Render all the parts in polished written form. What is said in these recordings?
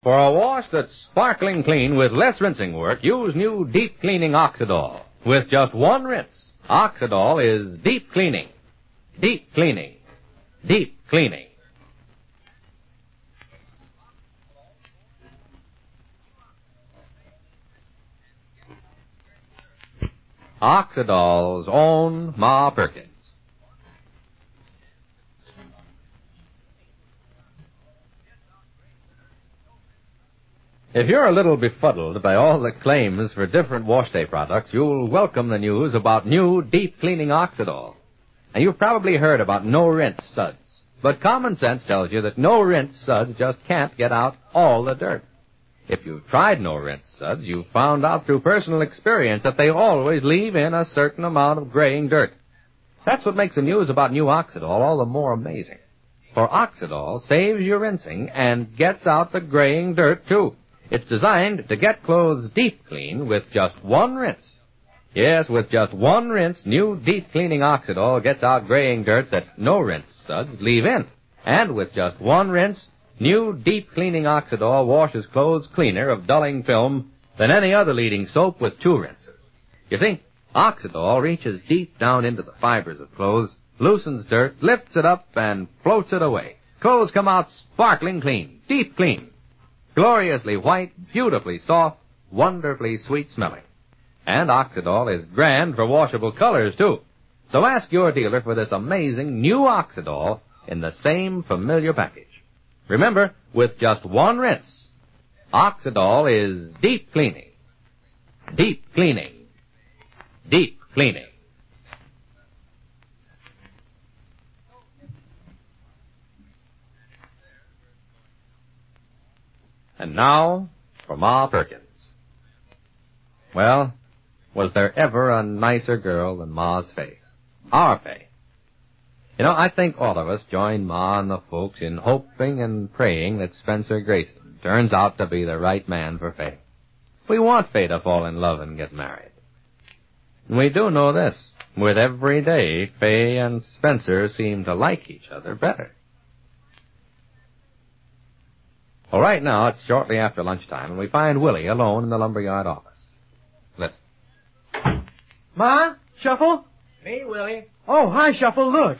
For a wash that's sparkling clean with less rinsing work, use new Deep Cleaning Oxidol. With just one rinse, Oxidol is deep cleaning. Deep cleaning. Deep cleaning. Oxidol's own Ma Perkins. If you're a little befuddled by all the claims for different wash day products, you'll welcome the news about new Deep Cleaning Oxidol. And you've probably heard about no-rinse suds. But common sense tells you that no-rinse suds just can't get out all the dirt. If you've tried no-rinse suds, you've found out through personal experience that they always leave in a certain amount of graying dirt. That's what makes the news about new Oxidol all the more amazing. For Oxidol saves you rinsing and gets out the graying dirt, too. It's designed to get clothes deep clean with just one rinse. Yes, with just one rinse, new Deep Cleaning Oxidol gets out graying dirt that no-rinse suds leave in. And with just one rinse, new Deep Cleaning Oxidol washes clothes cleaner of dulling film than any other leading soap with two rinses. You see, Oxidol reaches deep down into the fibers of clothes, loosens dirt, lifts it up, and floats it away. Clothes come out sparkling clean, deep clean. Gloriously white, beautifully soft, wonderfully sweet-smelling. And Oxidol is grand for washable colors, too. So ask your dealer for this amazing new Oxidol in the same familiar package. Remember, with just one rinse, Oxidol is deep cleaning. Deep cleaning. Deep cleaning. And now, for Ma Perkins. Well, was there ever a nicer girl than Ma's Faye? Our Faye. You know, I think all of us join Ma and the folks in hoping and praying that Spencer Grayson turns out to be the right man for Faye. We want Faye to fall in love and get married. And we do know this. With every day, Faye and Spencer seem to like each other better. Well, right now, it's shortly after lunchtime, and we find Willie alone in the lumberyard office. Listen. Ma? Shuffle? Me, Willie. Oh, hi, Shuffle, look.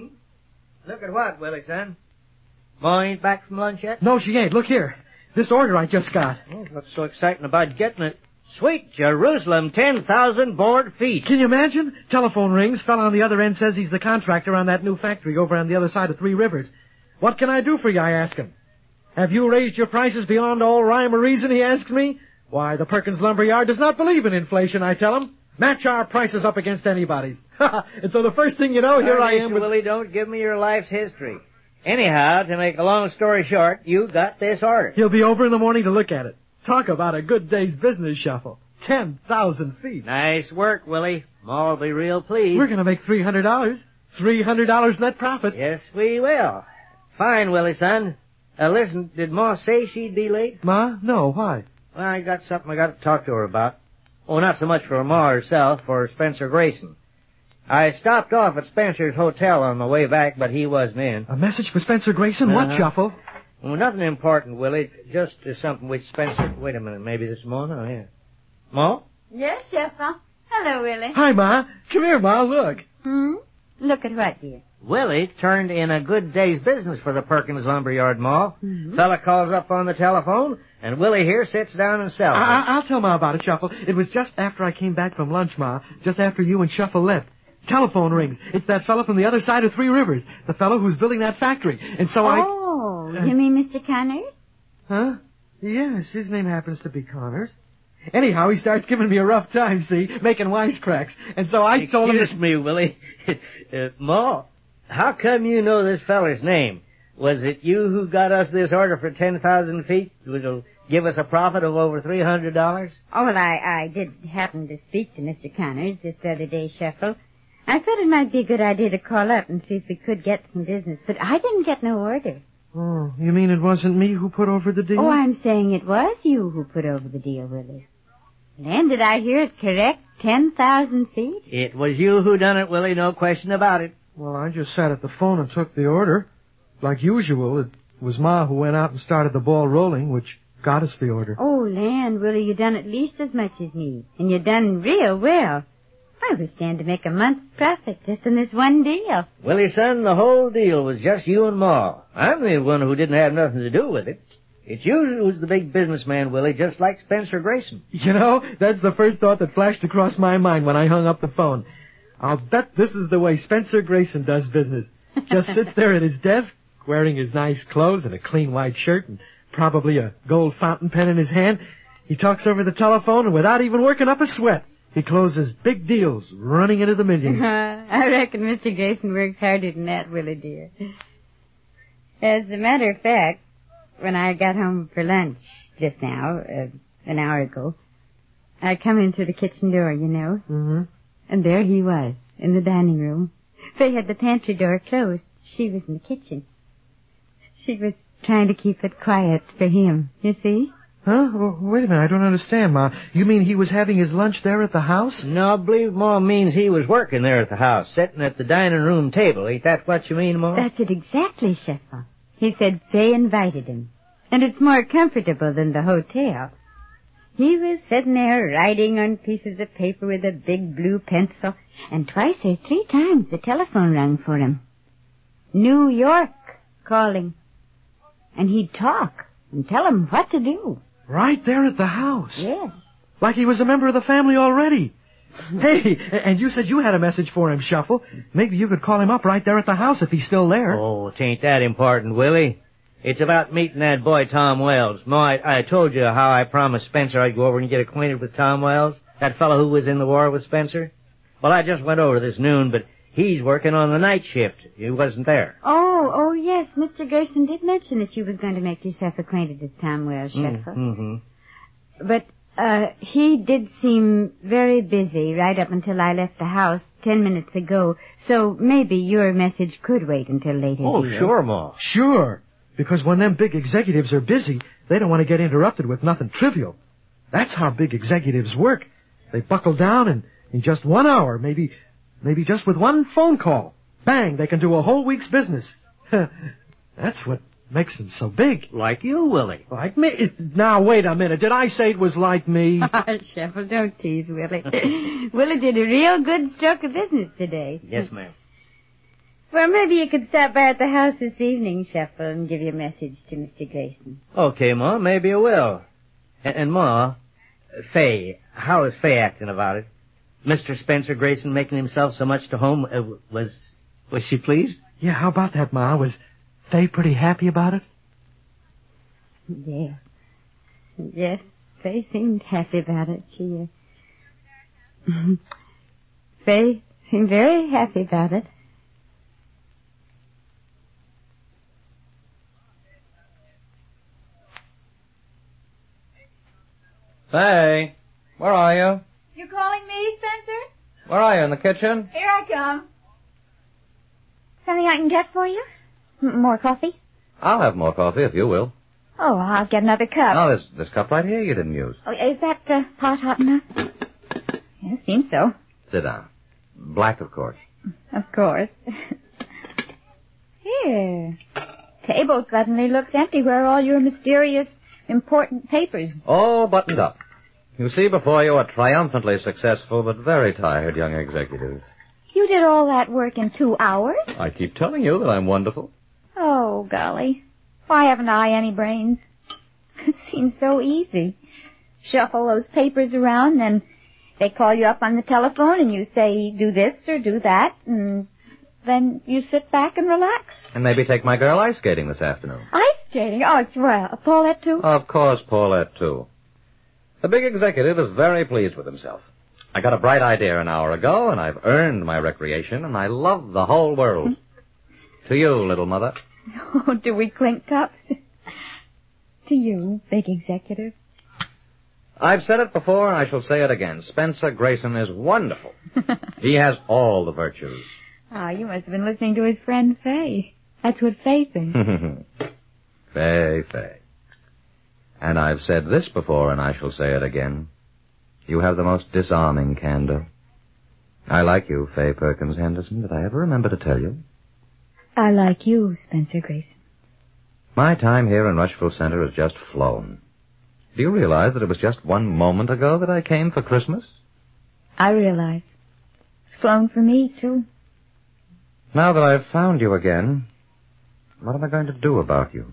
Look at what, Willie, son? Ma ain't back from lunch yet? No, she ain't. Look here. This order I just got. Oh, what's so exciting about getting it? Sweet Jerusalem, 10,000 board feet. Can you imagine? Telephone rings. Fella on the other end says he's the contractor on that new factory over on the other side of Three Rivers. What can I do for you, I ask him. Have you raised your prices beyond all rhyme or reason, he asks me. Why, the Perkins Lumberyard does not believe in inflation, I tell him. Match our prices up against anybody's. And so the first thing you know, here I am with... Willie, don't give me your life's history. Anyhow, to make a long story short, you got this order. He'll be over in the morning to look at it. Talk about a good day's business, Shuffle. 10,000 feet. Nice work, Willie. Ma'll be real pleased. We're going to make $300. $300 net profit. Yes, we will. Fine, Willie, son. Listen, did Ma say she'd be late? Ma? No, why? Well, I got something I got to talk to her about. Oh, not so much for Ma herself, for Spencer Grayson. I stopped off at Spencer's hotel on the way back, but he wasn't in. A message for Spencer Grayson? What, Shuffle? Well, nothing important, Willie. Just something which Spencer... Wait a minute, maybe this is Ma? Oh, yeah. Ma? Yes, Shuffle. Hello, Willie. Hi, Ma. Come here, Ma, look. Look at what, dear? Willie turned in a good day's business for the Perkins Lumberyard Mall. Fella calls up on the telephone, and Willie here sits down and sells it. I'll tell Ma about it, Shuffle. It was just after I came back from lunch, Ma. Just after you and Shuffle left. Telephone rings. It's that fellow from the other side of Three Rivers. The fellow who's building that factory. And so Oh, you mean Mr. Connors? Huh? Yes, his name happens to be Connors. Anyhow, he starts giving me a rough time, see, making wisecracks. And so I told him... Excuse me, Willie. Ma, how come you know this feller's name? Was it you who got us this order for 10,000 feet, which will give us a profit of over $300? Oh, well, I did happen to speak to Mr. Connors this other day, Shuffle. I thought it might be a good idea to call up and see if we could get some business, but I didn't get no order. Oh, you mean it wasn't me who put over the deal? Oh, I'm saying it was you who put over the deal, Willie. And did I hear it correct? 10,000 feet? It was you who done it, Willie, no question about it. Well, I just sat at the phone and took the order. Like usual, it was Ma who went out and started the ball rolling, which got us the order. Oh, land, Willie, you done at least as much as me. And you done real well. I was stand to make a month's profit just in this one deal. Willie, son, the whole deal was just you and Ma. I'm the one who didn't have nothing to do with it. It's you who's the big businessman, Willie, just like Spencer Grayson. You know, that's the first thought that flashed across my mind when I hung up the phone. I'll bet this is the way Spencer Grayson does business. Just sits there at his desk, wearing his nice clothes and a clean white shirt and probably a gold fountain pen in his hand. He talks over the telephone, and without even working up a sweat, he closes big deals, running into the millions. I reckon Mr. Grayson works harder than that, Willie dear. As a matter of fact, when I got home for lunch just now, an hour ago, I come in through the kitchen door, you know. Mm-hmm. And there he was, in the dining room. They had the pantry door closed. She was in the kitchen. She was trying to keep it quiet for him, you see? Huh? Well, wait a minute, I don't understand, Ma. You mean he was having his lunch there at the house? No, I believe Ma means he was working there at the house, sitting at the dining room table. Ain't that what you mean, Ma? That's it exactly, Sheffel. He said Fay invited him. And it's more comfortable than the hotel. He was sitting there writing on pieces of paper with a big blue pencil, and twice or three times the telephone rang for him. New York calling. And he'd talk and tell him what to do. Right there at the house? Yes. Like he was a member of the family already. Hey, and you said you had a message for him, Shuffle. Maybe you could call him up right there at the house if he's still there. Oh, it ain't that important, Willie. It's about meeting that boy, Tom Wells. Ma, I told you how I promised Spencer I'd go over and get acquainted with Tom Wells, that fellow who was in the war with Spencer. Well, I just went over this noon, but he's working on the night shift. He wasn't there. Oh, yes. Mr. Grayson did mention that you was going to make yourself acquainted with Tom Wells, Sheffel. Mm-hmm. But, he did seem very busy right up until I left the house 10 minutes ago, so maybe your message could wait until later. Oh, dear. sure, Ma. Sure. Because when them big executives are busy, they don't want to get interrupted with nothing trivial. That's how big executives work. They buckle down and in just 1 hour, maybe just with one phone call, bang, they can do a whole week's business. That's what makes them so big. Like you, Willie. Like me? Now, wait a minute. Did I say it was like me? Sheffel, don't tease Willie. Willie did a real good stroke of business today. Yes, ma'am. Well, maybe you could stop by at the house this evening, Sheffel, and give your message to Mr. Grayson. Okay, Ma, maybe I will. And Ma, Fay, how is Fay acting about it? Mr. Spencer Grayson making himself so much to home, was she pleased? Yeah, how about that, Ma? Was Fay pretty happy about it? Yeah. Yes, Fay seemed happy about it. Fay seemed very happy about it. Fay, where are you? You calling me, Spencer? Where are you, in the kitchen? Here I come. Something I can get for you? More coffee? I'll have more coffee if you will. Oh, I'll get another cup. Oh, there's this cup right here you didn't use. Oh, is that pot hot enough? Yeah, seems so. Sit down. Black, of course. Of course. Here. Table suddenly looks empty. Where are all your mysterious, important papers? All buttoned up. You see before you a triumphantly successful but very tired young executive. You did all that work in 2 hours? I keep telling you that I'm wonderful. Oh, golly. Why haven't I any brains? It seems so easy. Shuffle those papers around, and they call you up on the telephone, and you say, do this or do that, and then you sit back and relax. And maybe take my girl ice skating this afternoon. Ice skating? Oh, it's well. Paulette, too? Of course, Paulette, too. The big executive is very pleased with himself. I got a bright idea an hour ago, and I've earned my recreation, and I love the whole world. To you, little mother. Oh, do we clink cups? To you, big executive. I've said it before, and I shall say it again. Spencer Grayson is wonderful. He has all the virtues. Ah, you must have been listening to his friend Fay. That's what Fay thinks. Fay. And I've said this before, and I shall say it again. You have the most disarming candor. I like you, Fay Perkins Henderson. Did I ever remember to tell you? I like you, Spencer Grayson. My time here in Rushville Center has just flown. Do you realize that it was just one moment ago that I came for Christmas? I realize. It's flown for me, too. Now that I've found you again, what am I going to do about you?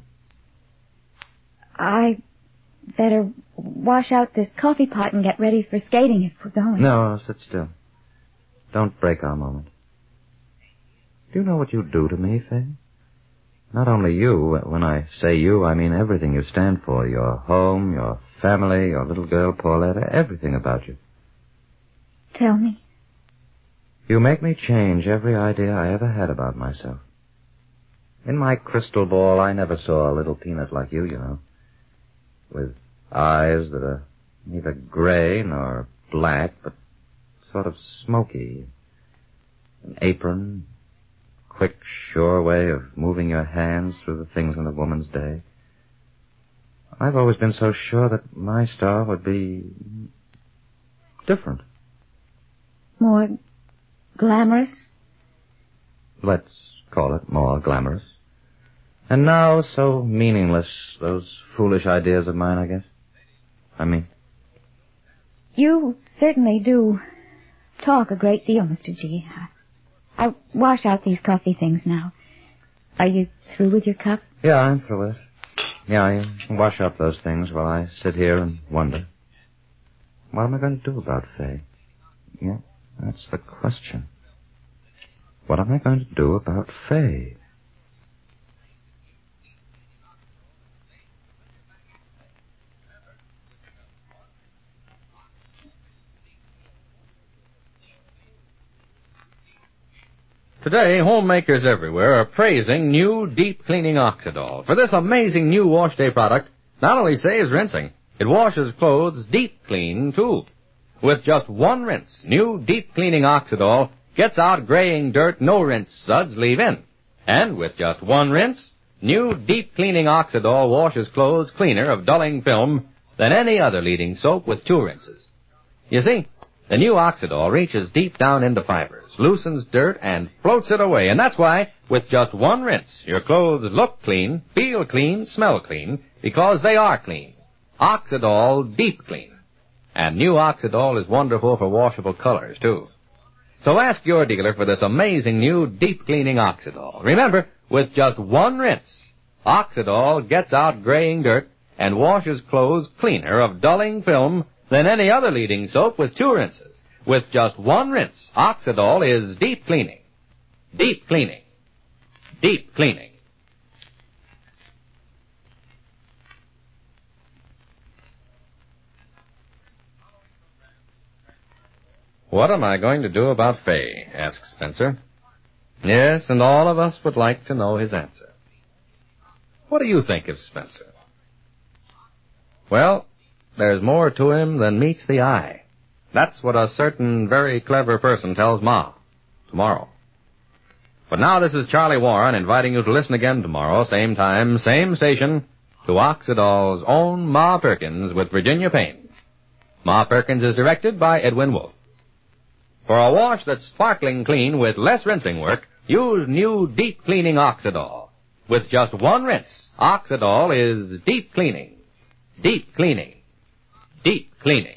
I better wash out this coffee pot and get ready for skating if we're going. No, sit still. Don't break our moment. Do you know what you do to me, Faye? Not only you. When I say you, I mean everything you stand for. Your home, your family, your little girl, Pauletta, everything about you. Tell me. You make me change every idea I ever had about myself. In my crystal ball, I never saw a little peanut like you know. With eyes that are neither gray nor black, but sort of smoky. An apron, quick, sure way of moving your hands through the things in a woman's day. I've always been so sure that my star would be different. More glamorous? Let's call it more glamorous. And now so meaningless, those foolish ideas of mine, I guess. You certainly do talk a great deal, Mr. G. I'll wash out these coffee things now. Are you through with your cup? Yeah, I'm through with it. Yeah, you can wash up those things while I sit here and wonder. What am I going to do about Faye? Yeah, that's the question. What am I going to do about Faye? Today, homemakers everywhere are praising new deep cleaning Oxidol. For this amazing new wash day product not only saves rinsing, it washes clothes deep clean, too. With just one rinse, new deep cleaning Oxidol gets out graying dirt no rinse suds leave in. And with just one rinse, new deep cleaning Oxidol washes clothes cleaner of dulling film than any other leading soap with two rinses. You see, the new Oxidol reaches deep down into fibers, loosens dirt, and floats it away. And that's why, with just one rinse, your clothes look clean, feel clean, smell clean, because they are clean. Oxidol Deep Clean. And new Oxidol is wonderful for washable colors, too. So ask your dealer for this amazing new deep cleaning Oxidol. Remember, with just one rinse, Oxidol gets out graying dirt and washes clothes cleaner of dulling film than any other leading soap with two rinses. With just one rinse, Oxidol is deep cleaning. Deep cleaning. Deep cleaning. What am I going to do about Faye? Asked Spencer. Yes, and all of us would like to know his answer. What do you think of Spencer? Well, there's more to him than meets the eye. That's what a certain very clever person tells Ma tomorrow. But now this is Charlie Warren inviting you to listen again tomorrow, same time, same station, to Oxidol's own Ma Perkins with Virginia Payne. Ma Perkins is directed by Edwin Wolfe. For a wash that's sparkling clean with less rinsing work, use new deep cleaning Oxidol. With just one rinse, Oxidol is deep cleaning. Deep cleaning. Deep cleaning.